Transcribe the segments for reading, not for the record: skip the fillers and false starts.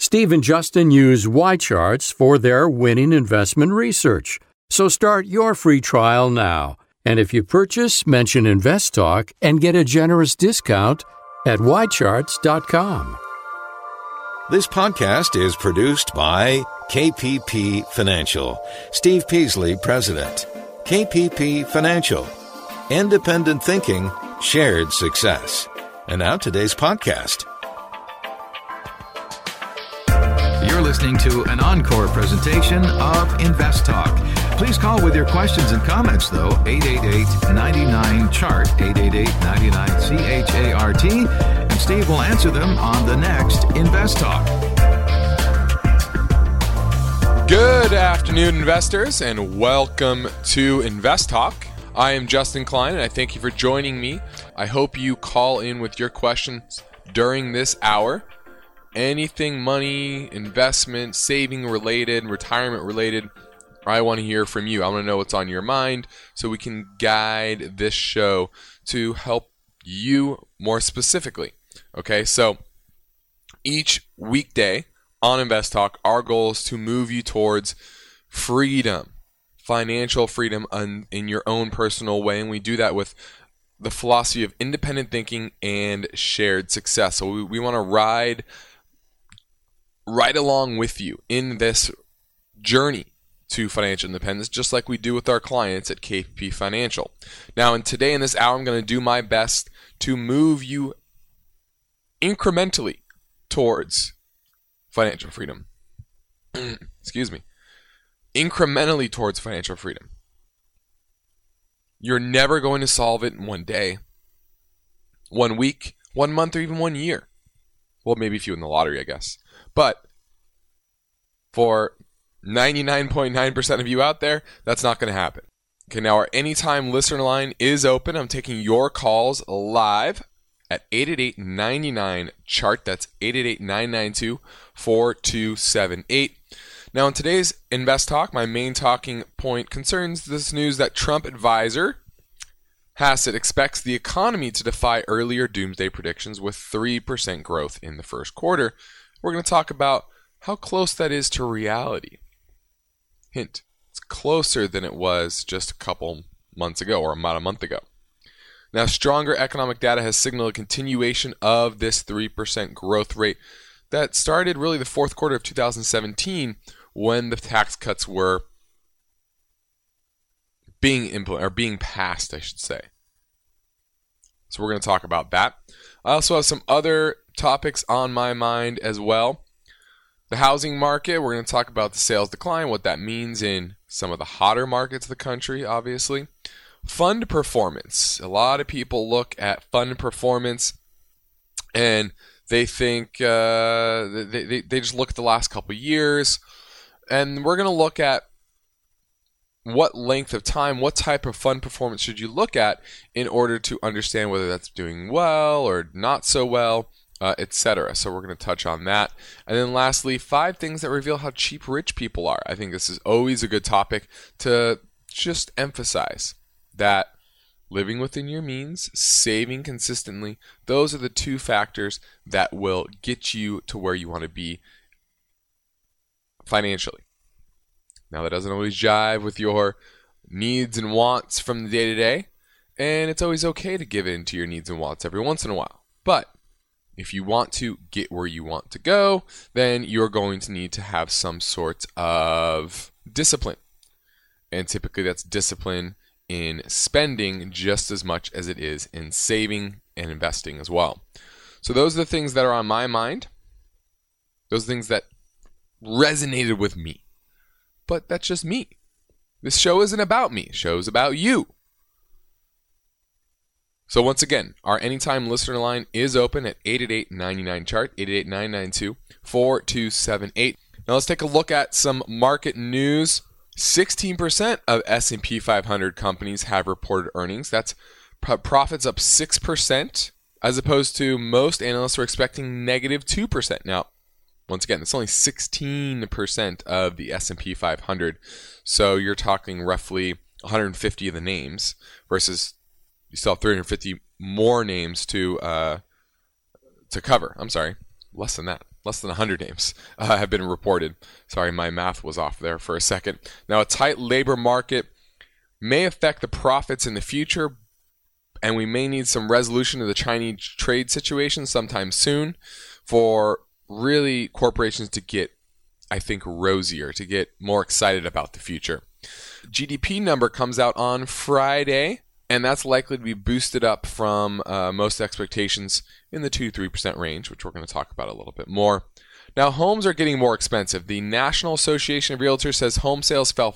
Steve and Justin use Y-charts for their winning investment research. So start your free trial now. And if you purchase, mention InvestTalk and get a generous discount at ycharts.com. This podcast is produced by KPP Financial. Steve Peasley, President. KPP Financial. Independent thinking, shared success. And now today's podcast. You're listening to an encore presentation of InvestTalk. Please call with your questions and comments, though, 888-99-CHART, 888-99-CHART, and Steve will answer them on the next InvestTalk. Good afternoon, investors, and welcome to InvestTalk. I am Justin Klein, and I thank you for joining me. I hope you call in with your questions during this hour. Anything money, investment, saving related, retirement related, I want to hear from you. I want to know what's on your mind so we can guide this show to help you more specifically. Okay, so each weekday on InvestTalk, our goal is to move you towards freedom, financial freedom in your own personal way, and we do that with the philosophy of independent thinking and shared success. So we want to ride right along with you in this journey to financial independence, just like we do with our clients at KPP Financial. Now, today in this hour, I'm going to do my best to move you incrementally towards financial freedom. Excuse me. Incrementally towards financial freedom. You're never going to solve it in one day, 1 week, 1 month, or even 1 year. Well, maybe if you win the lottery, I guess. But for 99.9% of you out there, that's not going to happen. Okay, now our anytime listener line is open. I'm taking your calls live at 888-99-CHART. That's 888-992-4278. Now, in today's Invest Talk, my main talking point concerns this news that Trump advisor Hassett expects the economy to defy earlier doomsday predictions with 3% growth in the first quarter. We're going to talk about how close that is to reality. Hint, it's closer than it was just a couple months ago or about a month ago. Now, stronger economic data has signaled a continuation of this 3% growth rate that started really the fourth quarter of 2017 when the tax cuts were being implemented, or being passed, I should say. So we're going to talk about that. I also have some other topics on my mind as well. The housing market, we're going to talk about the sales decline, what that means in some of the hotter markets of the country, obviously. Fund performance. A lot of people look at fund performance and they think, they just look at the last couple of years. And we're going to look at what length of time, what type of fund performance should you look at in order to understand whether that's doing well or not so well, etc. So we're going to touch on that. And then lastly, 5 things that reveal how cheap rich people are. I think this is always a good topic to just emphasize that living within your means, saving consistently, those are the 2 factors that will get you to where you want to be financially. Now, that doesn't always jive with your needs and wants from the day to day, and it's always okay to give in to your needs and wants every once in a while. But if you want to get where you want to go, then you're going to need to have some sort of discipline. And typically that's discipline in spending just as much as it is in saving and investing as well. So those are the things that are on my mind. Those are things that resonated with me. But that's just me. This show isn't about me. The show is about you. So once again, our anytime listener line is open at 888-99-CHART, 888-992-4278. Now let's take a look at some market news. 16% of S&P 500 companies have reported earnings. That's profits up 6%, as opposed to most analysts are expecting negative 2%. Now, once again, it's only 16% of the S&P 500. So you're talking roughly 150 of the names versus you still have 350 more names to cover. I'm sorry, less than that. less than 100 names have been reported. Sorry, my math was off there for a second. Now, a tight labor market may affect the profits in the future, and we may need some resolution of the Chinese trade situation sometime soon for really corporations to get, I think, rosier, to get more excited about the future. GDP number comes out on Friday, and that's likely to be boosted up from most expectations in the 2-3% range, which we're going to talk about a little bit more. Now, homes are getting more expensive. The National Association of Realtors says home sales fell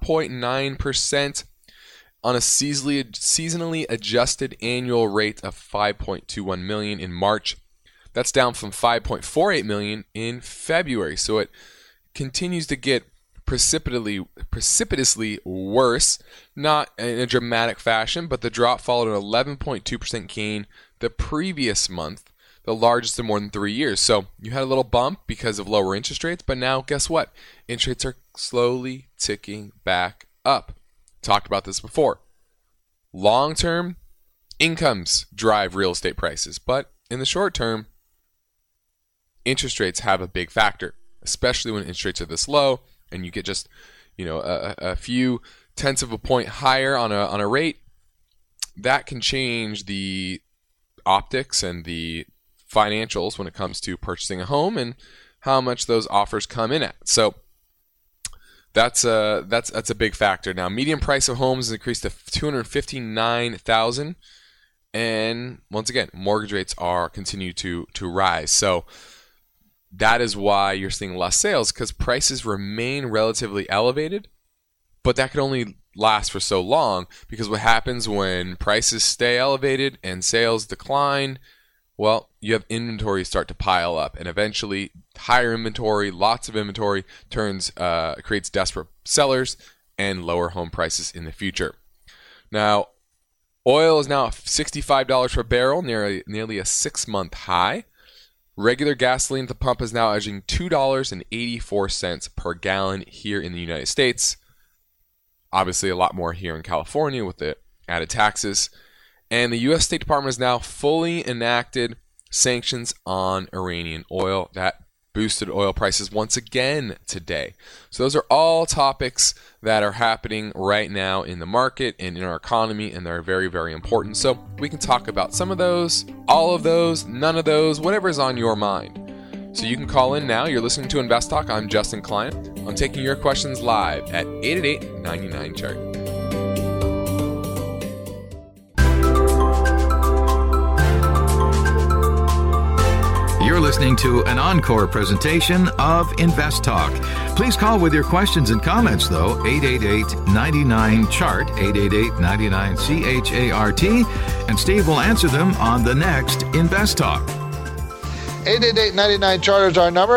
4.9% on a seasonally adjusted annual rate of 5.21 million in March. That's down from 5.48 million in February. So it continues to get precipitously worse, not in a dramatic fashion, but the drop followed an 11.2% gain the previous month, the largest in more than 3 years. So you had a little bump because of lower interest rates, but now guess what? Interest rates are slowly ticking back up. Talked about this before. Long-term incomes drive real estate prices, but in the short term, interest rates have a big factor, especially when interest rates are this low and you get just, a few tenths of a point higher on a rate. That can change the optics and the financials when it comes to purchasing a home and how much those offers come in at. So that's a big factor. Now, median price of homes has increased to $259,000, and once again, mortgage rates continue to rise. So that is why you're seeing less sales, because prices remain relatively elevated, but that can only last for so long, because what happens when prices stay elevated and sales decline? Well, you have inventory start to pile up, and eventually higher inventory, lots of inventory, creates desperate sellers and lower home prices in the future. Now, oil is now $65 per barrel, nearly a 6-month high. Regular gasoline at the pump is now averaging $2.84 per gallon here in the United States. Obviously, a lot more here in California with the added taxes. And the U.S. State Department has now fully enacted sanctions on Iranian oil. That boosted oil prices once again today. So those are all topics that are happening right now in the market and in our economy, and they're very, very important. So we can talk about some of those, all of those, none of those, whatever is on your mind. So you can call in now. You're listening to Invest Talk. I'm Justin Klein. I'm taking your questions live at 888-99-CHART. You're listening to an encore presentation of Invest Talk. Please call with your questions and comments, though, 888-99-CHART, 888-99-CHART, and Steve will answer them on the next Invest Talk. 888-99-CHART is our number,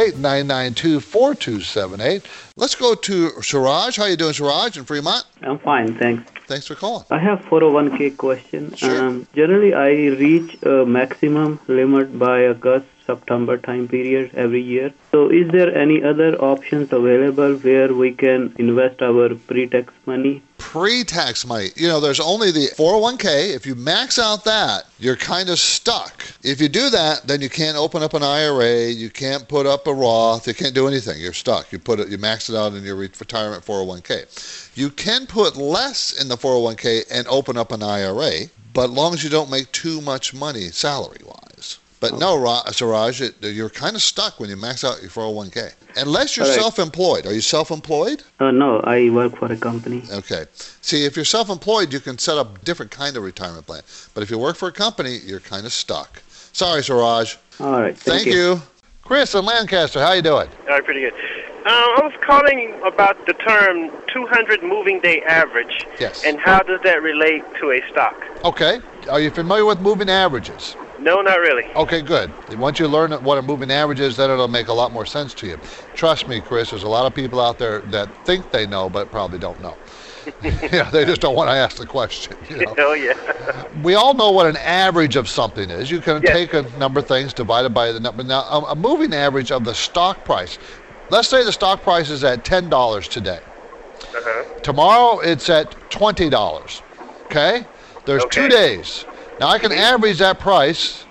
888-992-4278. Let's go to Suraj. How you doing, Suraj, in Fremont? I'm fine, thanks. Thanks for calling. I have 401k question. Sure. Generally, I reach a maximum limit by August, September time period every year. So is there any other options available where we can invest our pre-tax money? Pre-tax money. There's only the 401k. If you max out that, you're kind of stuck. If you do that, then you can't open up an IRA. You can't put up a Roth. You can't do anything. You're stuck. You max it out in your retirement 401k. You can put less in the 401k and open up an IRA, but as long as you don't make too much money salary-wise. But no, Suraj, you're kind of stuck when you max out your 401k. Unless you're self-employed. Are you self-employed? No, I work for a company. Okay. See, if you're self-employed, you can set up a different kind of retirement plan. But if you work for a company, you're kind of stuck. Sorry, Suraj. All right. Thank you. Chris in Lancaster, how you doing? All right, pretty good. I was calling about the term 200 moving day average. Yes. And how does that relate to a stock? Okay. Are you familiar with moving averages? No, not really. Okay, good. Once you learn what a moving average is, then it'll make a lot more sense to you. Trust me, Chris, there's a lot of people out there that think they know but probably don't know. They just don't want to ask the question. Oh, yeah. We all know what an average of something is. You can take a number of things divided by the number. Now, a moving average of the stock price. Let's say the stock price is at $10 today. Uh-huh. Tomorrow it's at $20. Okay? There's 2 days. Now, I can average that price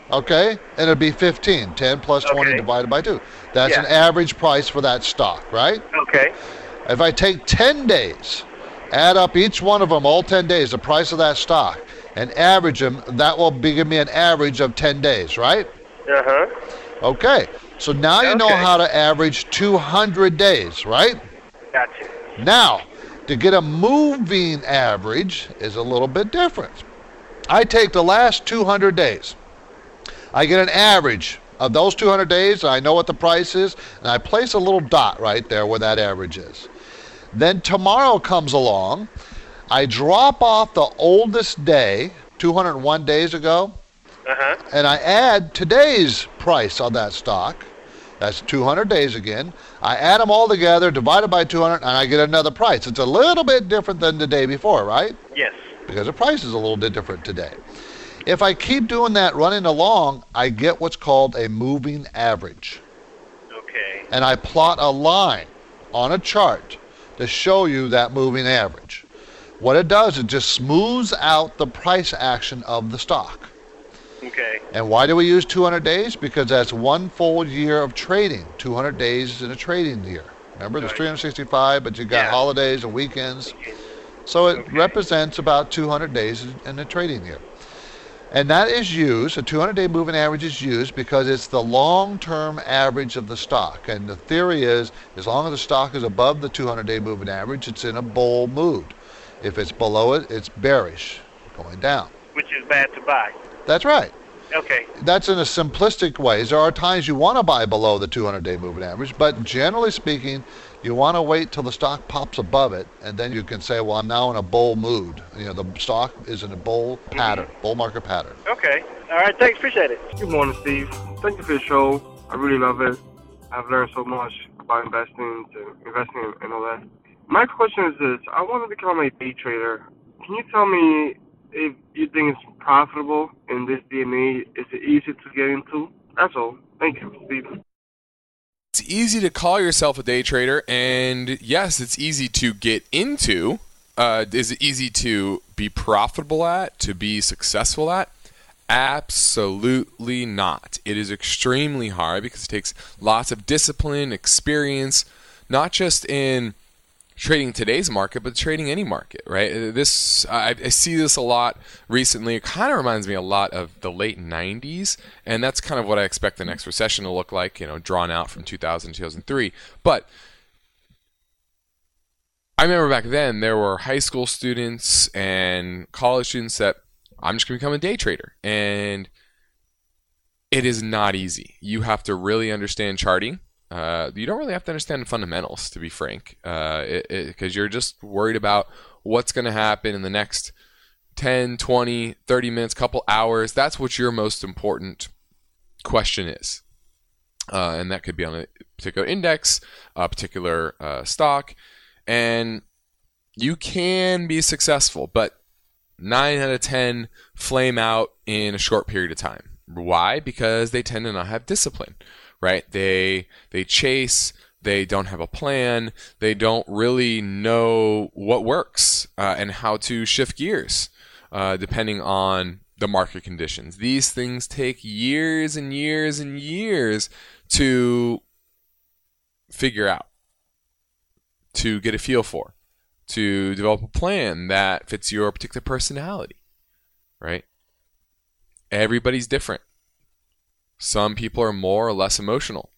okay? And it'd be 15. 10 plus 20 Okay. divided by 2. That's Yeah. an average price for that stock, right? Okay. If I take 10 days, add up each one of them, all 10 days, the price of that stock, and average them, that will give me an average of 10 days, right? Uh-huh. Okay. So now you know Okay. how to average 200 days, right? Gotcha. Now, to get a moving average is a little bit different. I take the last 200 days. I get an average of those 200 days. I know what the price is, and I place a little dot right there where that average is. Then tomorrow comes along. I drop off the oldest day, 201 days ago, Uh-huh. and I add today's price on that stock. That's 200 days again. I add them all together, divided by 200, and I get another price. It's a little bit different than the day before, right? Yes. Because the price is a little bit different today. If I keep doing that running along, I get what's called a moving average. Okay. And I plot a line on a chart to show you that moving average. What it does, it just smooths out the price action of the stock. Okay. And why do we use 200 days? Because that's one full year of trading. 200 days in a trading year. Remember, there's Right. 365, but you got Yeah. holidays and weekends. So it Okay. represents about 200 days in a trading year. And that is used, a 200-day moving average is used because it's the long-term average of the stock. And the theory is, as long as the stock is above the 200-day moving average, it's in a bull mood. If it's below it, it's bearish, going down. Which is bad to buy. That's right. Okay. That's in a simplistic way. There are times you want to buy below the 200-day moving average, but generally speaking, you want to wait till the stock pops above it, and then you can say, well, I'm now in a bull mood. You know, the stock is in a bull pattern, bull market pattern. Okay. All right. Thanks. Appreciate it. Good morning, Steve. Thank you for your show. I really love it. I've learned so much about investing and all that. My question is this. I want to become a day trader. Can you tell me if you think it's profitable in this day and age? Is it easy to get into? That's all. Thank you, Steve. It's easy to call yourself a day trader, and yes, it's easy to get into. Is it easy to be profitable at, to be successful at? Absolutely not. It is extremely hard because it takes lots of discipline, experience, not just in trading today's market, but trading any market, right? I see this a lot recently. It kind of reminds me a lot of the late 90s, and that's kind of what I expect the next recession to look like, drawn out from 2000 to 2003. But I remember back then there were high school students and college students that I'm just going to become a day trader, and it is not easy. You have to really understand charting. You don't really have to understand the fundamentals, to be frank, because you're just worried about what's going to happen in the next 10, 20, 30 minutes, couple hours. That's what your most important question is. And that could be on a particular index, a particular stock. And you can be successful, but 9 out of 10 flame out in a short period of time. Why? Because they tend to not have discipline. Right? They chase, they don't have a plan, they don't really know what works and how to shift gears depending on the market conditions. These things take years and years and years to figure out, to get a feel for, to develop a plan that fits your particular personality, right? Everybody's different. Some people are more or less emotional.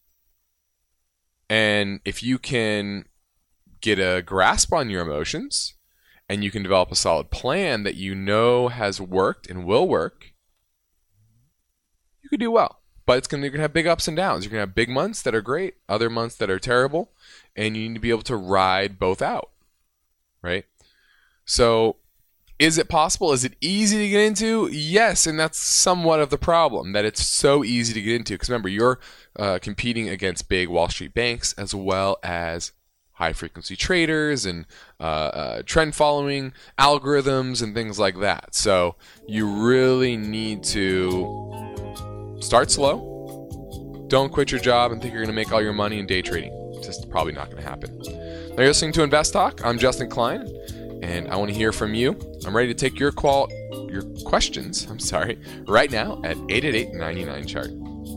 And if you can get a grasp on your emotions and you can develop a solid plan that you know has worked and will work, you could do well. But you're going to have big ups and downs. You're going to have big months that are great, other months that are terrible, and you need to be able to ride both out, right? So is it possible? Is it easy to get into? Yes, and that's somewhat of the problem, that it's so easy to get into. Because remember, you're competing against big Wall Street banks as well as high-frequency traders and trend-following algorithms and things like that. So you really need to start slow. Don't quit your job and think you're going to make all your money in day trading. It's just probably not going to happen. Now you're listening to Invest Talk. I'm Justin Klein, and I want to hear from you. I'm ready to take your call your questions, right now at 888-99-CHART.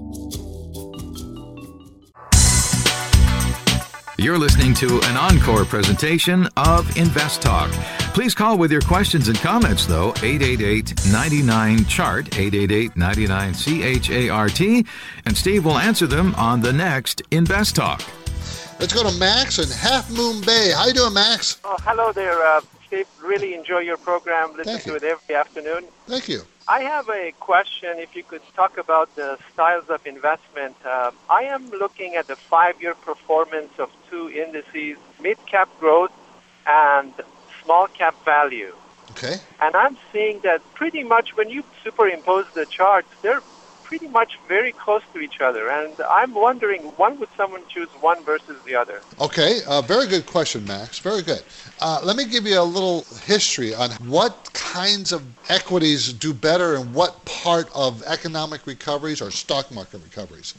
You're listening to an encore presentation of Invest Talk. Please call with your questions and comments, though, 888-99-CHART, 888-99-CHART, and Steve will answer them on the next Invest Talk. Let's go to Max in Half Moon Bay. How you doing, Max? Oh, hello there, Steve. Really enjoy your program. Listen to it every afternoon. Thank you. I have a question. If you could talk about the styles of investment. I am looking at the 5-year performance of 2 indices, mid-cap growth and small-cap value. Okay. And I'm seeing that pretty much when you superimpose the charts, they're pretty much very close to each other. And I'm wondering, would someone choose one versus the other? Okay, very good question, Max. Very good. Let me give you a little history on what kinds of equities do better in what part of economic recoveries or stock market recoveries.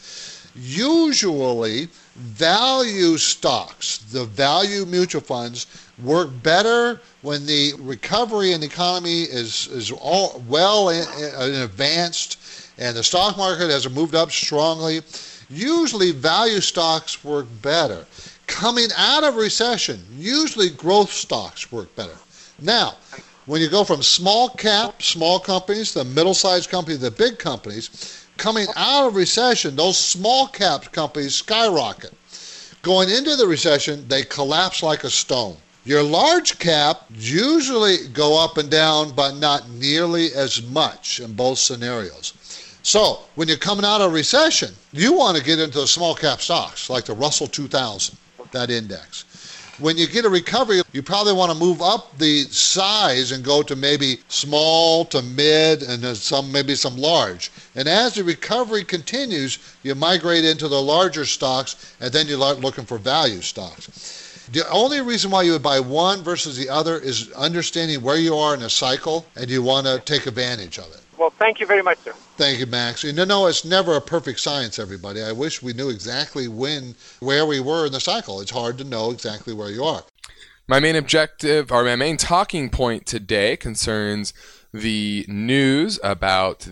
Usually, value stocks, the value mutual funds, work better when the recovery in the economy is all well in advanced and the stock market has moved up strongly. Usually value stocks work better. Coming out of recession, usually growth stocks work better. Now, when you go from small companies, the middle-sized companies, the big companies, coming out of recession, those small cap companies skyrocket. Going into the recession, they collapse like a stone. Your large cap usually go up and down, but not nearly as much in both scenarios. So when you're coming out of recession, you want to get into the small cap stocks like the Russell 2000, that index. When you get a recovery, you probably want to move up the size and go to maybe small to mid and then maybe some large. And as the recovery continues, you migrate into the larger stocks and then you start looking for value stocks. The only reason why you would buy one versus the other is understanding where you are in a cycle and you want to take advantage of it. Well, thank you very much, sir. Thank you, Max. You know, it's never a perfect science, everybody. I wish we knew exactly where we were in the cycle. It's hard to know exactly where you are. My main objective, or my main talking point today, concerns the news about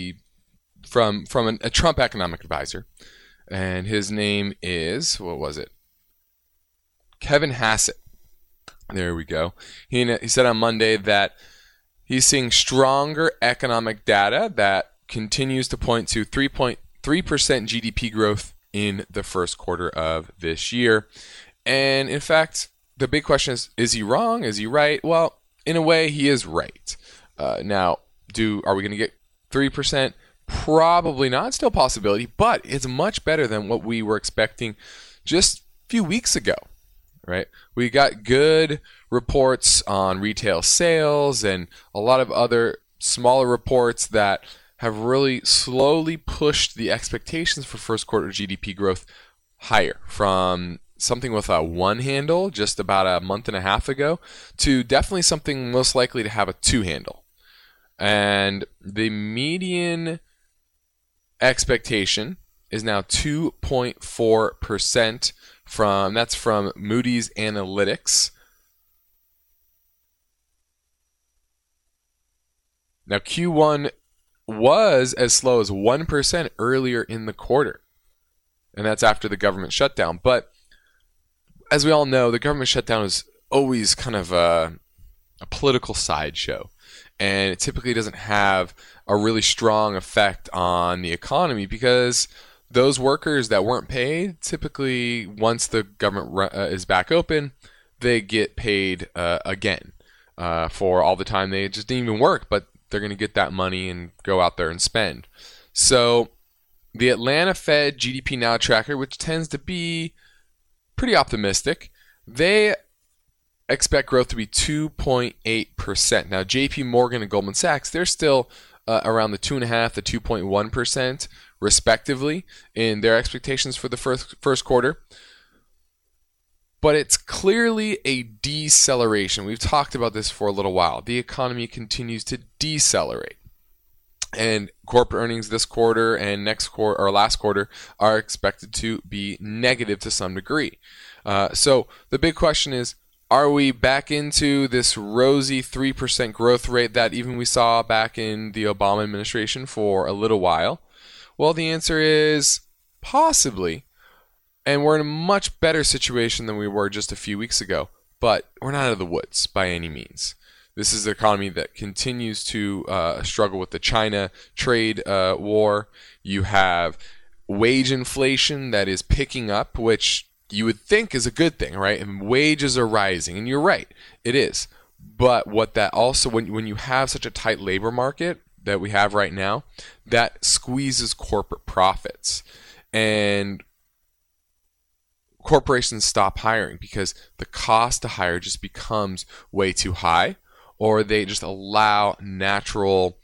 from a Trump economic advisor, and his name is, Kevin Hassett. There we go. He said on Monday that he's seeing stronger economic data that continues to point to 3.3% GDP growth in the first quarter of this year. And in fact, the big question is he wrong? Is he right? Well, in a way, he is right. Now, are we going to get 3%? Probably not. Still a possibility, but it's much better than what we were expecting just a few weeks ago. Right? We got good reports on retail sales and a lot of other smaller reports that have really slowly pushed the expectations for first quarter GDP growth higher, from something with a 1 handle just about a month and a half ago to definitely something most likely to have a 2 handle. And the median expectation is now 2.4%. That's from Moody's Analytics. Now, Q1 was as slow as 1% earlier in the quarter, and that's after the government shutdown. But as we all know, the government shutdown is always kind of a political sideshow, and it typically doesn't have a really strong effect on the economy because those workers that weren't paid, typically once the government is back open, they get paid again for all the time they just didn't even work, but they're going to get that money and go out there and spend. So the Atlanta Fed GDP Now tracker, which tends to be pretty optimistic, they expect growth to be 2.8%. Now, JP Morgan and Goldman Sachs, they're still around the 2.5% to 2.1% respectively in their expectations for the first quarter. But it's clearly a deceleration. We've talked about this for a little while. The economy continues to decelerate. And corporate earnings this quarter and next quarter or last quarter are expected to be negative to some degree. So the big question is, Are we back into this rosy 3% growth rate that even we saw back in the Obama administration for a little while? Well, the answer is possibly. And we're in a much better situation than we were just a few weeks ago. But we're not out of the woods by any means. This is the economy that continues to struggle with the China trade war. You have wage inflation that is picking up, which you would think is a good thing, right? And wages are rising, and you're right, it is. But what that also, when you have such a tight labor market that we have right now, that squeezes corporate profits. And corporations stop hiring because the cost to hire just becomes way too high, or they just allow natural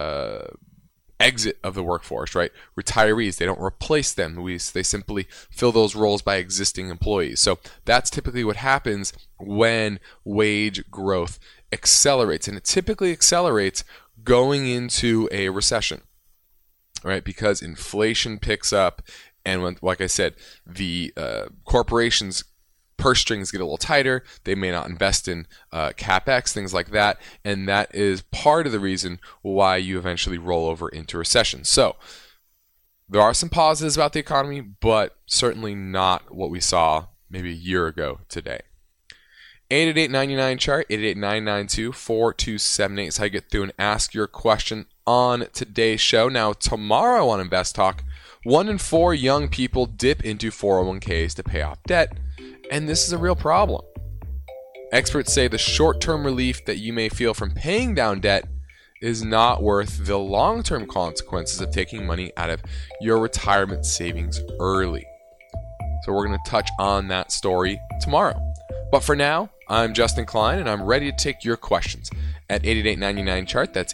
exit of the workforce, right? Retirees, they don't replace them. They simply fill those roles by existing employees. So that's typically what happens when wage growth accelerates. And it typically accelerates going into a recession, right? Because inflation picks up. And when, like I said, the corporations' purse strings get a little tighter. They may not invest in CapEx, things like that. And that is part of the reason why you eventually roll over into recession. So there are some positives about the economy, but certainly not what we saw maybe a year ago today. 888-99-CHART, 888-992-4278 is how you get through and ask your question on today's show. Now, tomorrow on Invest Talk, 1 in 4 young people dip into 401ks to pay off debt. And this is a real problem. Experts say the short-term relief that you may feel from paying down debt is not worth the long-term consequences of taking money out of your retirement savings early. So we're going to touch on that story tomorrow. But for now, I'm Justin Klein, and I'm ready to take your questions at 888-99-CHART. That's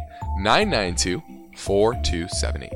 888-992-4278.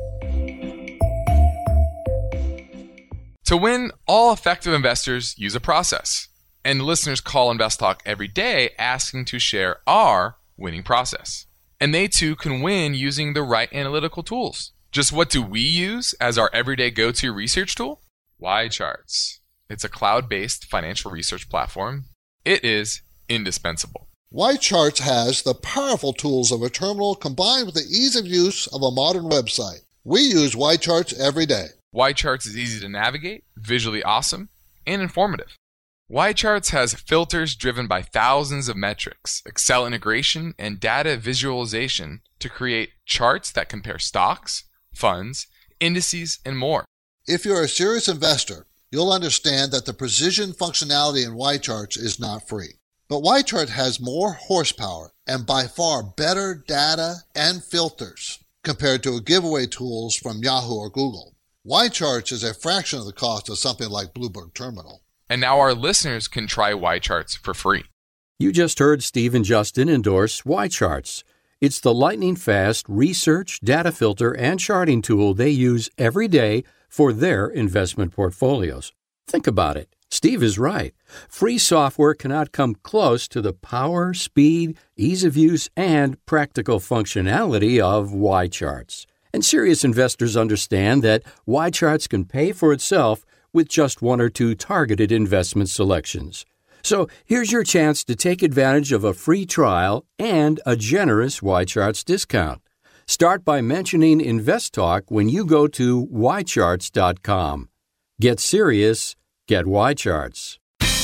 To win, all effective investors use a process. And listeners call Invest Talk every day asking to share our winning process. And they too can win using the right analytical tools. Just what do we use as our everyday go-to research tool? YCharts. It's a cloud-based financial research platform. It is indispensable. YCharts has the powerful tools of a terminal combined with the ease of use of a modern website. We use YCharts every day. YCharts is easy to navigate, visually awesome, and informative. YCharts has filters driven by thousands of metrics, Excel integration, and data visualization to create charts that compare stocks, funds, indices, and more. If you're a serious investor, you'll understand that the precision functionality in YCharts is not free. But YChart has more horsepower and by far better data and filters compared to giveaway tools from Yahoo or Google. YCharts is a fraction of the cost of something like Bloomberg Terminal. And now our listeners can try YCharts for free. You just heard Steve and Justin endorse YCharts. It's the lightning-fast research, data filter, and charting tool they use every day for their investment portfolios. Think about it. Steve is right. Free software cannot come close to the power, speed, ease of use, and practical functionality of YCharts. And serious investors understand that YCharts can pay for itself with just 1 or 2 targeted investment selections. So here's your chance to take advantage of a free trial and a generous YCharts discount. Start by mentioning Invest Talk when you go to YCharts.com. Get serious, get YCharts.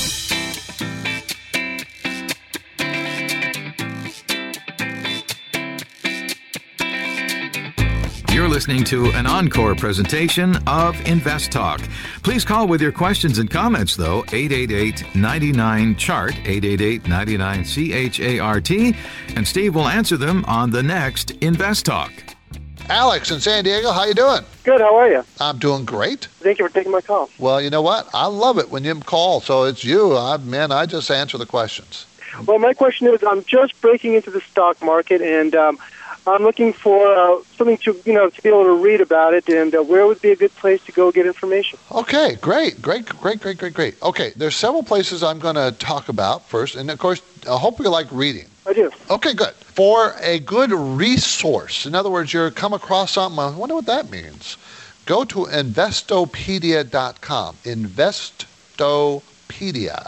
You're listening to an encore presentation of Invest Talk. Please call with your questions and comments, though, 888-99-CHART, 888-99-CHART, and Steve will answer them on the next Invest Talk. Alex in San Diego, how you doing? Good, how are you? I'm doing great. Thank you for taking my call. Well, you know what? I love it when you call, so it's you. I just answer the questions. Well, my question is, I'm just breaking into the stock market, and I'm looking for something to be able to read about it, and where would be a good place to go get information? Okay, great. Okay, there's several places I'm going to talk about first, and of course, I hope you like reading. I do. Okay, good. For a good resource, in other words, you come across something, I wonder what that means. Go to Investopedia.com, Investopedia.com. Investopedia,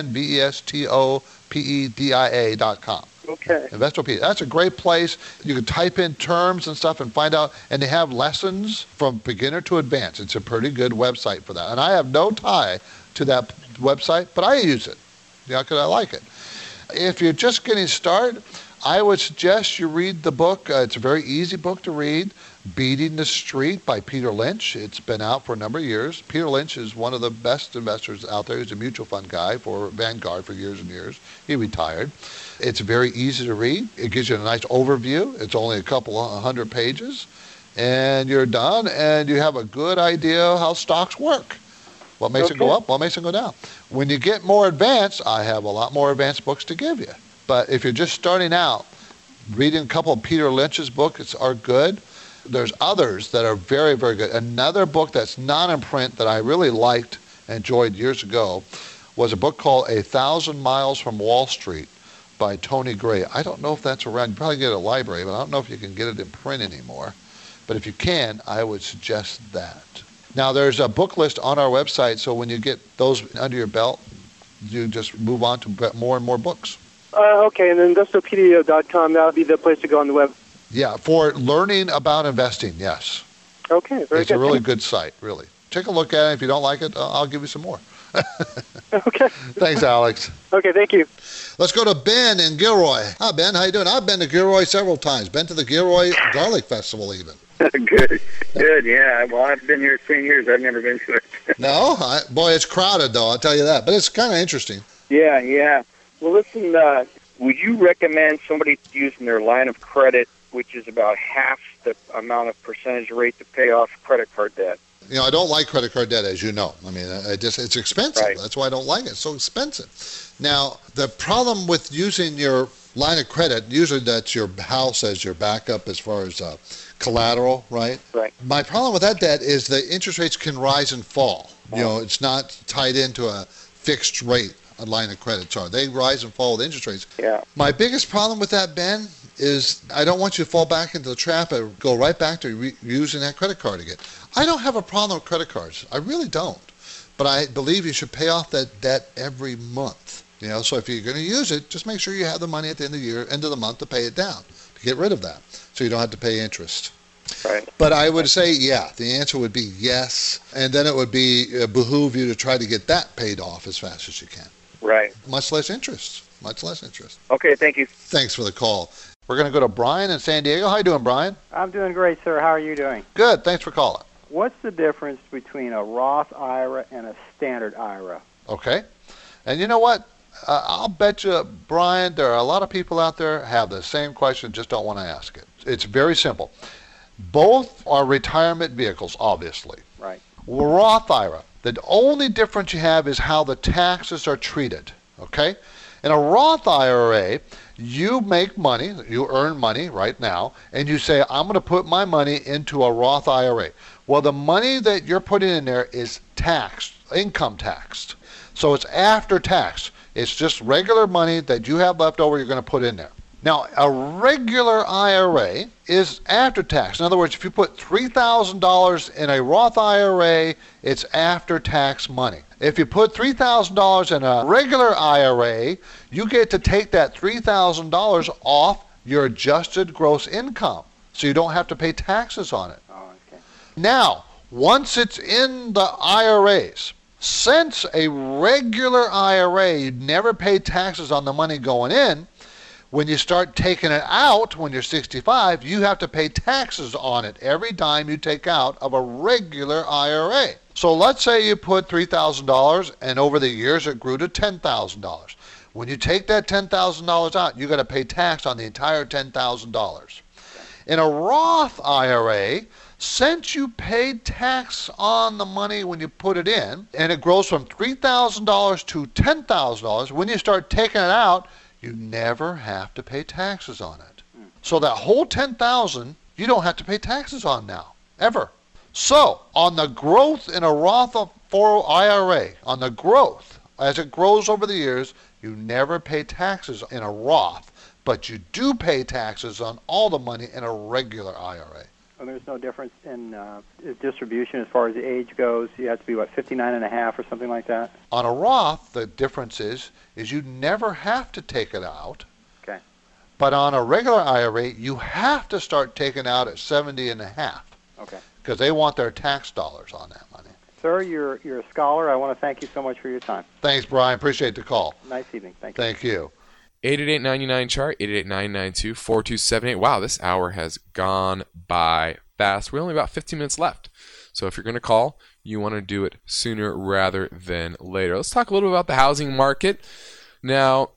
INVESTOPEDIA.com. Okay. Investopedia. That's a great place. You can type in terms and stuff and find out, and they have lessons from beginner to advanced. It's a pretty good website for that. And I have no tie to that website, but I use it, because I like it. If you're just getting started, I would suggest you read the book. It's a very easy book to read, Beating the Street by Peter Lynch. It's been out for a number of years. Peter Lynch is one of the best investors out there. He's a mutual fund guy for Vanguard for years and years. He retired. It's very easy to read. It gives you a nice overview. It's only a couple of 100 pages, and you're done, and you have a good idea how stocks work. What makes it go up? What makes it go down? When you get more advanced, I have a lot more advanced books to give you. But if you're just starting out, reading a couple of Peter Lynch's books are good. There's others that are very, very good. Another book that's not in print that I really liked and enjoyed years ago was a book called 1,000 Miles from Wall Street by Tony Gray. I don't know if that's around. You probably get it at a library, but I don't know if you can get it in print anymore. But if you can, I would suggest that. Now, there's a book list on our website, so when you get those under your belt, you just move on to more and more books. Okay, and then Investopedia.com, that would be the place to go on the web. Yeah, for learning about investing, yes. Okay, very It's good. a really good site, really. Take a look at it. If you don't like it, I'll give you some more. Okay. Thanks, Alex. Okay, thank you. Let's go to Ben in Gilroy. Hi, Ben. How you doing? I've been to Gilroy several times. Been to the Gilroy Garlic Festival even. Good, yeah. Well, I've been here 10 years. I've never been to it. No? Boy, it's crowded, though. I'll tell you that. But it's kind of interesting. Yeah. Well, listen, would you recommend somebody using their line of credit, which is about half the amount of percentage rate to pay off credit card debt? I don't like credit card debt, as you know. I mean, it's expensive. Right. That's why I don't like it. It's so expensive. Now, the problem with using your line of credit, usually that's your house as your backup as far as collateral, right? Right. My problem with that debt is the interest rates can rise and fall. It's not tied into a fixed rate, a line of credit. Sorry, they rise and fall with interest rates. Yeah. My biggest problem with that, Ben, is I don't want you to fall back into the trap and go right back to using that credit card again. I don't have a problem with credit cards. I really don't. But I believe you should pay off that debt every month. So if you're going to use it, just make sure you have the money at the end of the year, end of the month to pay it down, to get rid of that, so you don't have to pay interest. Right. But I would say, yeah, the answer would be yes, and then it would behoove you to try to get that paid off as fast as you can. Right. Much less interest. Okay, thank you. Thanks for the call. We're going to go to Brian in San Diego. How you doing, Brian? I'm doing great, sir. How are you doing? Good. Thanks for calling. What's the difference between a Roth IRA and a standard IRA? Okay. And you know what? I'll bet you, Brian, there are a lot of people out there have the same question, just don't want to ask it. It's very simple. Both are retirement vehicles, obviously. Right. Roth IRA, the only difference you have is how the taxes are treated, okay? In a Roth IRA, you make money, you earn money right now, and you say, I'm going to put my money into a Roth IRA. Well, the money that you're putting in there is taxed, income taxed. So it's after tax. It's just regular money that you have left over you're going to put in there. Now, a regular IRA is after tax. In other words, if you put $3,000 in a Roth IRA, it's after tax money. If you put $3,000 in a regular IRA, you get to take that $3,000 off your adjusted gross income, so you don't have to pay taxes on it. Oh, okay. Now, once it's in the IRAs, since a regular IRA, you never pay taxes on the money going in, when you start taking it out when you're 65, you have to pay taxes on it every dime you take out of a regular IRA. So let's say you put $3,000 and over the years it grew to $10,000. When you take that $10,000 out, you got to pay tax on the entire $10,000. In a Roth IRA, since you paid tax on the money when you put it in, and it grows from $3,000 to $10,000, when you start taking it out, you never have to pay taxes on it. So that whole $10,000, you don't have to pay taxes on now, ever. So on the growth in a Roth 401 IRA, on the growth, as it grows over the years, you never pay taxes in a Roth, but you do pay taxes on all the money in a regular IRA. And there's no difference in distribution as far as the age goes. You have to be, 59 and a half or something like that? On a Roth, the difference is you never have to take it out. Okay. But on a regular IRA, you have to start taking out at 70 and a half. Okay. Because they want their tax dollars on that money. Sir, you're a scholar. I want to thank you so much for your time. Thanks, Brian. Appreciate the call. Nice evening. Thank you. Thank you. 888-99-CHART, 888-992-4278. Wow, this hour has gone by fast. We're only about 15 minutes left. So if you're going to call, you want to do it sooner rather than later. Let's talk a little bit about the housing market. Now,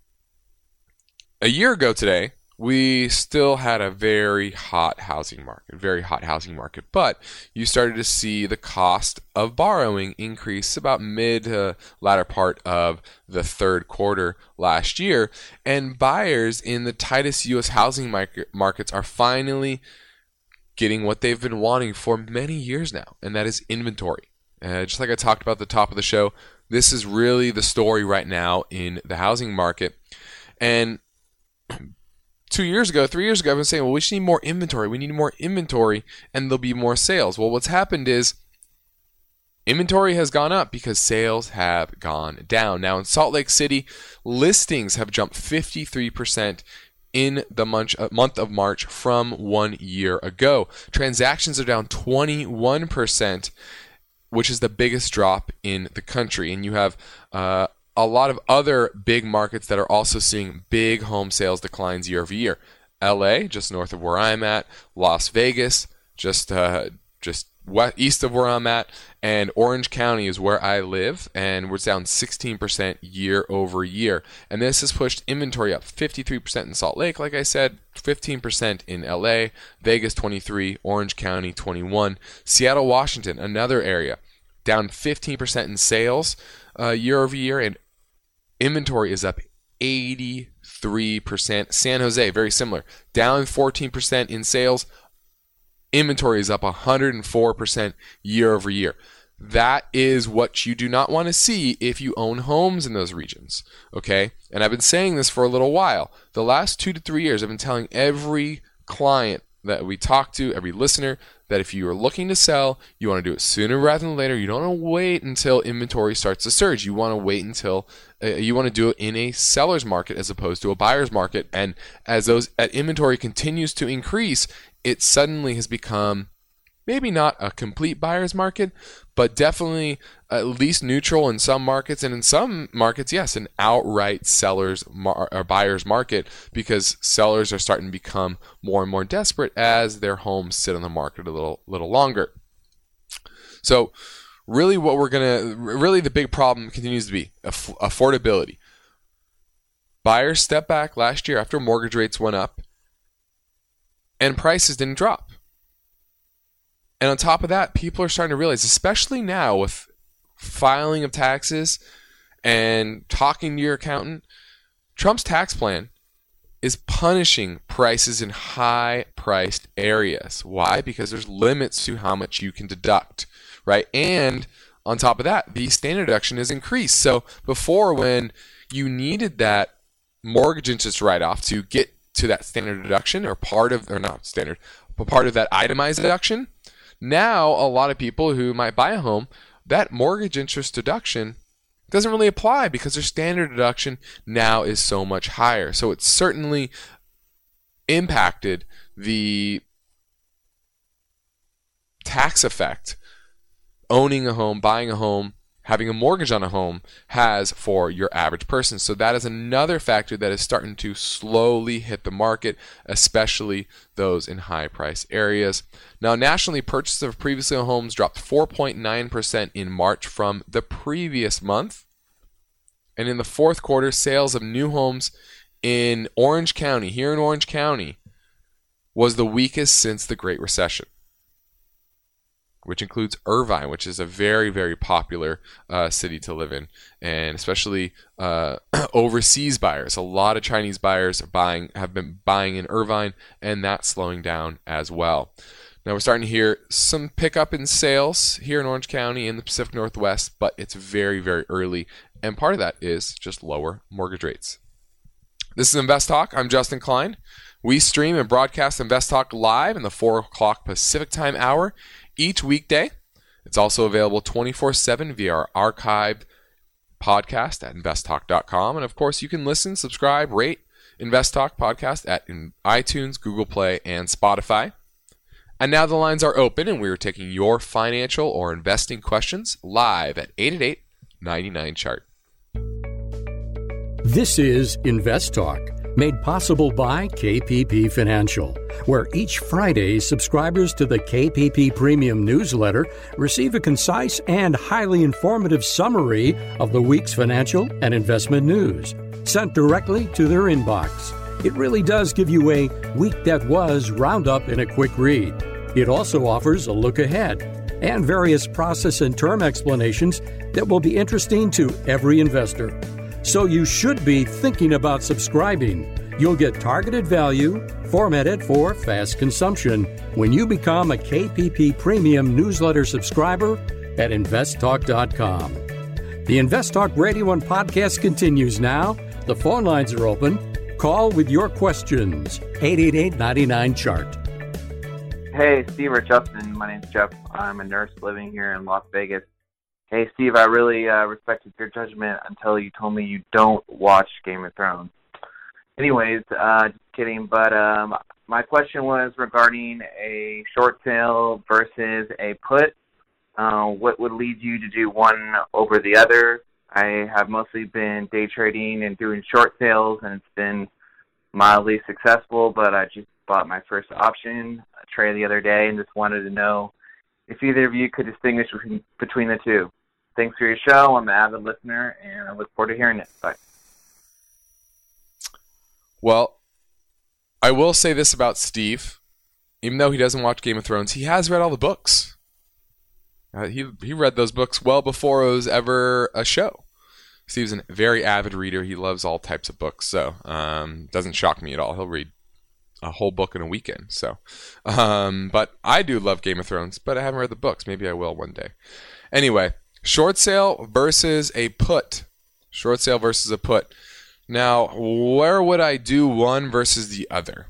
a year ago today, we still had a very hot housing market, but you started to see the cost of borrowing increase about mid to latter part of the third quarter last year, and buyers in the tightest U.S. housing markets are finally getting what they've been wanting for many years now, and that is inventory. Just like I talked about at the top of the show, this is really the story right now in the housing market. And 3 years ago, I've been saying, well, we should need more inventory. We need more inventory, and there'll be more sales. Well, what's happened is inventory has gone up because sales have gone down. Now, in Salt Lake City, listings have jumped 53% in the month of March from 1 year ago. Transactions are down 21%, which is the biggest drop in the country. And you have a lot of other big markets that are also seeing big home sales declines year over year. LA, just north of where I'm at, Las Vegas, just east of where I'm at, and Orange County is where I live, and we're down 16% year over year. And this has pushed inventory up 53% in Salt Lake, like I said, 15% in LA, Vegas 23%, Orange County 21%, Seattle, Washington, another area, down 15% in sales year over year, and inventory is up 83%. San Jose, very similar, down 14% in sales. Inventory is up 104% year over year. That is what you do not want to see if you own homes in those regions, okay? And I've been saying this for a little while. The last 2 to 3 years, I've been telling every client that we talk to, every listener, that if you are looking to sell, you want to do it sooner rather than later. You don't want to wait until inventory starts to surge. You want to wait until you want to do it in a seller's market as opposed to a buyer's market. And as inventory continues to increase, it suddenly has become maybe not a complete buyer's market, but definitely at least neutral in some markets, and in some markets, yes, an outright seller's or buyer's market, because sellers are starting to become more and more desperate as their homes sit on the market a little longer. So really the big problem continues to be affordability. Buyers stepped back last year after mortgage rates went up and prices didn't drop. And on top of that, people are starting to realize, especially now with filing of taxes and talking to your accountant, Trump's tax plan is punishing prices in high-priced areas. Why? Because there's limits to how much you can deduct, right? And on top of that, the standard deduction is increased. So before, when you needed that mortgage interest write-off to get to that standard deduction, or part of that itemized deduction, now a lot of people who might buy a home, that mortgage interest deduction doesn't really apply because their standard deduction now is so much higher. So it's certainly impacted the tax effect owning a home, buying a home, having a mortgage on a home has for your average person. So that is another factor that is starting to slowly hit the market, especially those in high price areas. Now, nationally, purchases of previously owned homes dropped 4.9% in March from the previous month. And in the fourth quarter, sales of new homes in Orange County, here in Orange County, was the weakest since the Great Recession, which includes Irvine, which is a very, very popular city to live in, and especially overseas buyers. A lot of Chinese buyers have been buying in Irvine, and that's slowing down as well. Now we're starting to hear some pickup in sales here in Orange County in the Pacific Northwest, but it's very, very early, and part of that is just lower mortgage rates. This is Invest Talk. I'm Justin Klein. We stream and broadcast Invest Talk live in the 4 o'clock Pacific Time hour each weekday. It's also available 24/7 via our archived podcast at investtalk.com. And of course, you can listen, subscribe, rate Invest Talk podcast at iTunes, Google Play, and Spotify. And now the lines are open, and we are taking your financial or investing questions live at 888-99-CHART. This is Invest Talk, made possible by KPP Financial, where each Friday subscribers to the KPP Premium newsletter receive a concise and highly informative summary of the week's financial and investment news, sent directly to their inbox. It really does give you a week that was roundup in a quick read. It also offers a look ahead and various process and term explanations that will be interesting to every investor. So you should be thinking about subscribing. You'll get targeted value formatted for fast consumption when you become a KPP Premium newsletter subscriber at investtalk.com. The Invest Talk Radio and podcast continues now. The phone lines are open. Call with your questions. 888-99-CHART. Hey, Steve or Justin. My name's Jeff. I'm a nurse living here in Las Vegas. Hey, Steve, I really respected your judgment until you told me you don't watch Game of Thrones. Anyways, just kidding, but my question was regarding a short sale versus a put. What would lead you to do one over the other? I have mostly been day trading and doing short sales, and it's been mildly successful, but I just bought my first option trade the other day and just wanted to know if either of you could distinguish between the two. Thanks for your show. I'm an avid listener, and I look forward to hearing it. Bye. Well, I will say this about Steve. Even though he doesn't watch Game of Thrones, he has read all the books. He read those books well before it was ever a show. Steve's a very avid reader. He loves all types of books, so doesn't shock me at all. He'll read a whole book in a weekend. So, but I do love Game of Thrones, but I haven't read the books. Maybe I will one day. Anyway, short sale versus a put. Short sale versus a put. Now, where would I do one versus the other?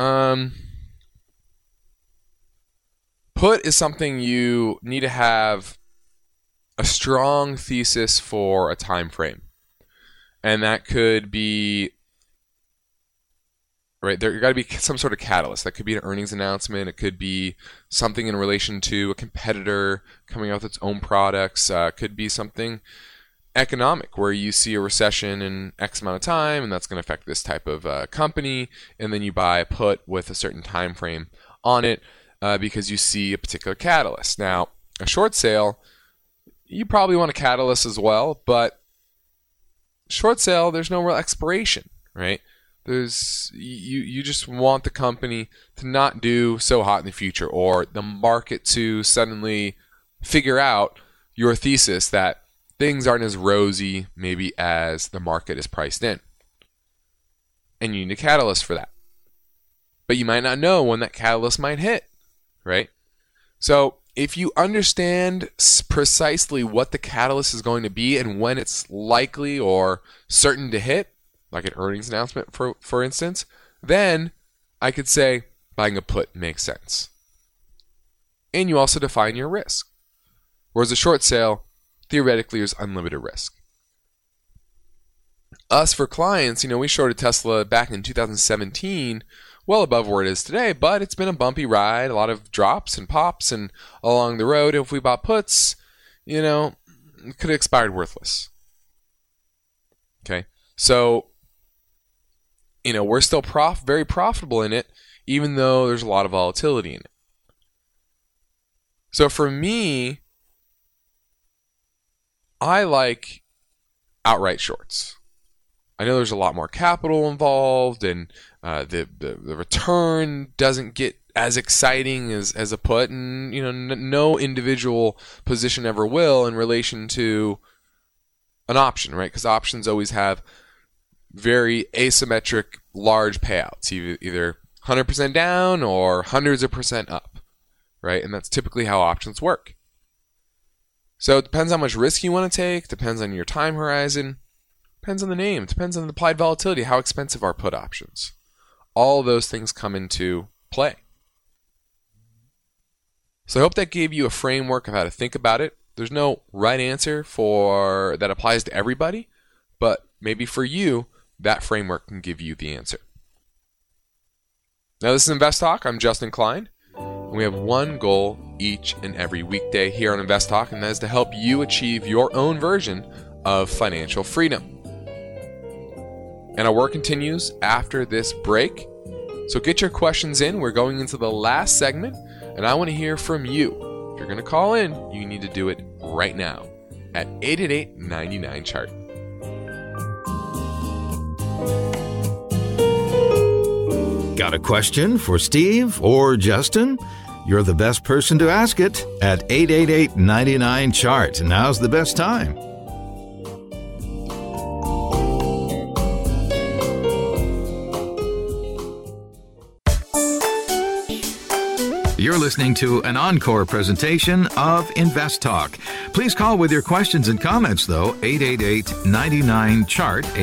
Put is something you need to have a strong thesis for a time frame. And that could be, right, there got to be some sort of catalyst. That could be an earnings announcement. It could be something in relation to a competitor coming out with its own products. It could be something economic, where you see a recession in X amount of time, and that's going to affect this type of company, and then you buy a put with a certain time frame on it because you see a particular catalyst. Now, a short sale, you probably want a catalyst as well, but short sale, there's no real expiration, right? You just want the company to not do so hot in the future, or the market to suddenly figure out your thesis that things aren't as rosy maybe as the market is priced in. And you need a catalyst for that. But you might not know when that catalyst might hit, right? So if you understand precisely what the catalyst is going to be and when it's likely or certain to hit, like an earnings announcement, for instance, then I could say buying a put makes sense. And you also define your risk. Whereas a short sale, theoretically, there's unlimited risk. Us, for clients, we shorted Tesla back in 2017, well above where it is today, but it's been a bumpy ride, a lot of drops and pops, and along the road, if we bought puts, it could have expired worthless. Okay, so, we're still very profitable in it, even though there's a lot of volatility in it. So for me, I like outright shorts. I know there's a lot more capital involved, and the return doesn't get as exciting as a put, and no individual position ever will in relation to an option, right? Because options always have very asymmetric large payouts, either 100% down or hundreds of percent up, right? And that's typically how options work. So it depends how much risk you want to take, depends on your time horizon. Depends on the name. Depends on the applied volatility. How expensive are put options? All those things come into play. So I hope that gave you a framework of how to think about it. There's no right answer that applies to everybody, but maybe for you, that framework can give you the answer. Now, this is Invest Talk. I'm Justin Klein, and we have one goal each and every weekday here on Invest Talk, and that is to help you achieve your own version of financial freedom. And our work continues after this break. So get your questions in. We're going into the last segment, and I want to hear from you. If you're going to call in, you need to do it right now at 888-99-CHART. Got a question for Steve or Justin? You're the best person to ask it at 888-99-CHART. Now's the best time. You're listening to an encore presentation of Invest Talk. Please call with your questions and comments, though, 888-99-CHART,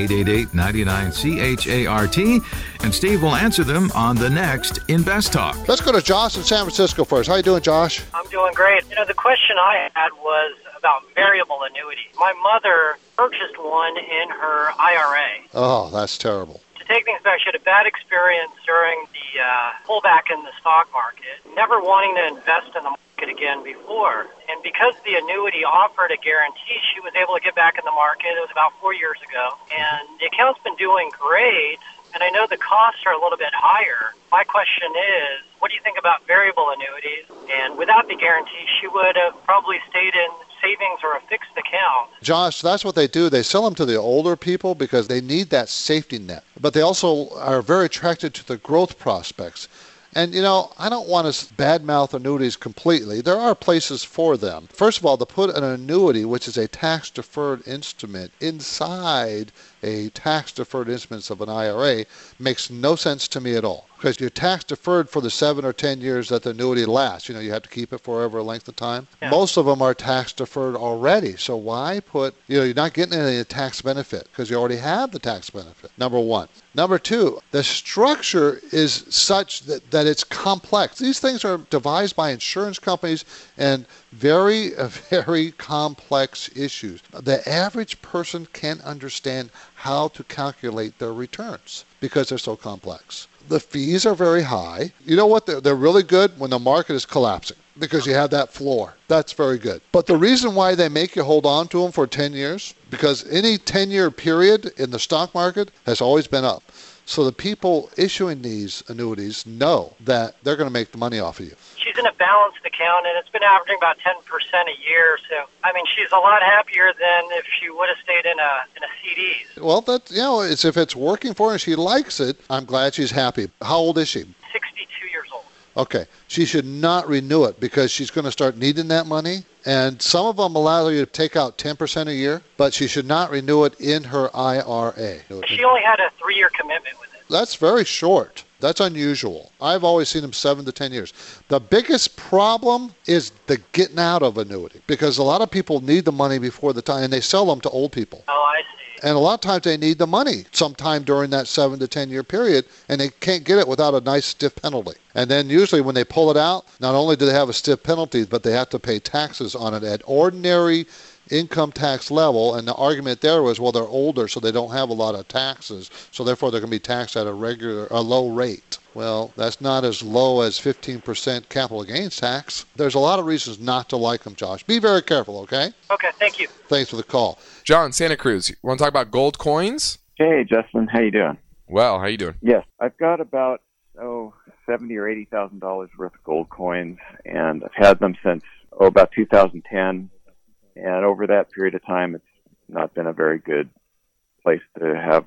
888-99-CHART, and Steve will answer them on the next Invest Talk. Let's go to Josh in San Francisco first. How you doing, Josh? I'm doing great. The question I had was about variable annuities. My mother purchased one in her IRA. Oh, that's terrible. To take things back, she had a bad experience during the pullback in the stock market, never wanting to invest in the market again before. And because the annuity offered a guarantee, she was able to get back in the market. It was about 4 years ago. And the account's been doing great, and I know the costs are a little bit higher. My question is, what do you think about variable annuities? And without the guarantee, she would have probably stayed in savings or a fixed account. Josh, that's what they do. They sell them to the older people because they need that safety net. But they also are very attracted to the growth prospects. And, I don't want to badmouth annuities completely. There are places for them. First of all, to put an annuity, which is a tax-deferred instrument, inside a tax-deferred instrument of an IRA makes no sense to me at all. Because you're tax-deferred for the 7 or 10 years that the annuity lasts. You have to keep it forever a length of time. Yeah. Most of them are tax-deferred already. So why put, you're not getting any tax benefit because you already have the tax benefit, number one. Number two, the structure is such that it's complex. These things are devised by insurance companies and very, very complex issues. The average person can't understand how to calculate their returns because they're so complex. The fees are very high. You know what? They're really good when the market is collapsing because you have that floor. That's very good. But the reason why they make you hold on to them for 10 years, because any 10-year period in the stock market has always been up. So the people issuing these annuities know that they're going to make the money off of you. She's in a balanced account, and it's been averaging about 10% a year. So, she's a lot happier than if she would have stayed in a CD. Well, it's if it's working for her and she likes it, I'm glad she's happy. How old is she? 62 years old. Okay. She should not renew it because she's going to start needing that money. And some of them allow you to take out 10% a year, but she should not renew it in her IRA. She only had a 3-year commitment with it. That's very short. That's unusual. I've always seen them 7 to 10 years. The biggest problem is the getting out of annuity because a lot of people need the money before the time, and they sell them to old people. Oh, I see. And a lot of times they need the money sometime during that 7 to 10 year period, and they can't get it without a nice stiff penalty. And then usually when they pull it out, not only do they have a stiff penalty, but they have to pay taxes on it at ordinary income tax level. And the argument there was, well, they're older, so they don't have a lot of taxes, so therefore they're going to be taxed at a low rate. Well, that's not as low as 15% capital gains tax. There's a lot of reasons not to like them, Josh. Be very careful, okay? Okay, thank you. Thanks for the call. John, Santa Cruz, you want to talk about gold coins? Hey, Justin, how you doing? Well, how you doing? Yes, I've got about $70,000 or $80,000 worth of gold coins, and I've had them since about 2010. And over that period of time, it's not been a very good place to have,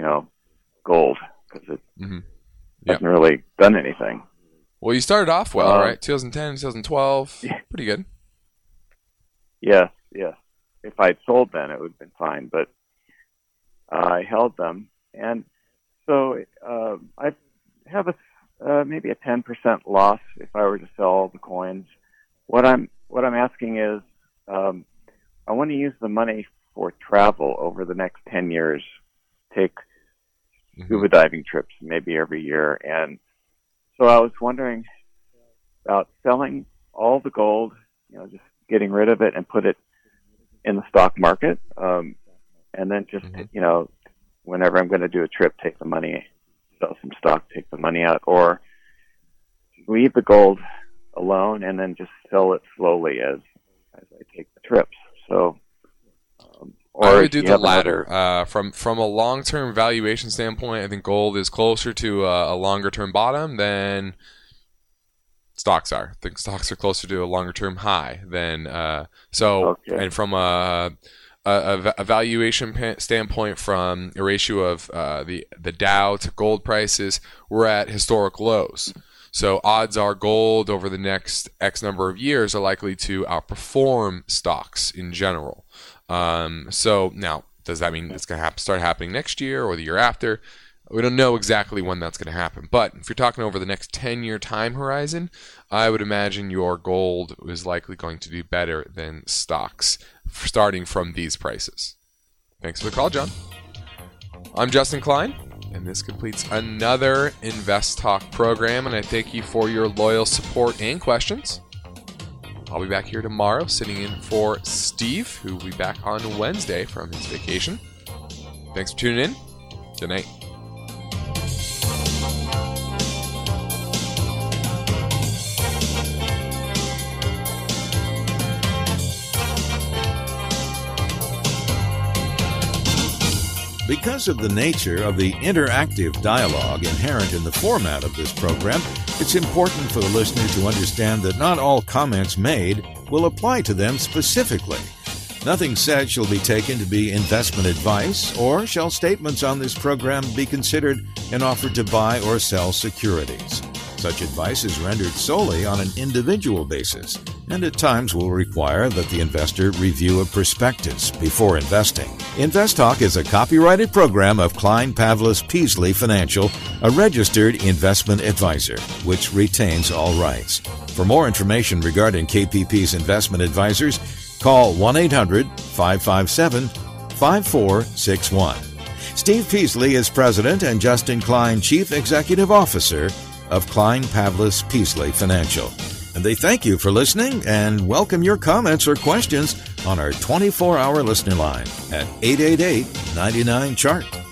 gold because it hasn't really done anything. Well, you started off well, right? 2010, 2012, pretty good. Yes. If I'd sold then, it would have been fine. But I held them, and so I have maybe a 10% loss if I were to sell the coins. What I'm asking is, I want to use the money for travel over the next 10 years, take scuba diving trips maybe every year. And so I was wondering about selling all the gold, just getting rid of it and put it in the stock market. And then just, whenever I'm going to do a trip, take the money, sell some stock, take the money out, or leave the gold alone and then just sell it slowly as I take the trips. So, or I would do the latter. From a long-term valuation standpoint, I think gold is closer to a longer-term bottom than stocks are. I think stocks are closer to a longer-term high than And from a valuation standpoint, from a ratio of the Dow to gold prices, we're at historic lows. So odds are gold over the next X number of years are likely to outperform stocks in general. So now, does that mean it's going to start happening next year or the year after? We don't know exactly when that's going to happen. But if you're talking over the next 10-year time horizon, I would imagine your gold is likely going to do better than stocks starting from these prices. Thanks for the call, John. I'm Justin Klein, and this completes another Invest Talk program, and I thank you for your loyal support and questions. I'll be back here tomorrow sitting in for Steve, who will be back on Wednesday from his vacation. Thanks for tuning in. Good night. Because of the nature of the interactive dialogue inherent in the format of this program, it's important for the listener to understand that not all comments made will apply to them specifically. Nothing said shall be taken to be investment advice, or shall statements on this program be considered an offer to buy or sell securities. Such advice is rendered solely on an individual basis, and at times will require that the investor review a prospectus before investing. Invest Talk is a copyrighted program of Klein Pavlis Peasley Financial, a registered investment advisor, which retains all rights. For more information regarding KPP's investment advisors, call 1-800-557-5461. Steve Peasley is President and Justin Klein Chief Executive Officer of Klein Pavlis Peasley Financial. And they thank you for listening and welcome your comments or questions on our 24-hour listener line at 888-99-CHART.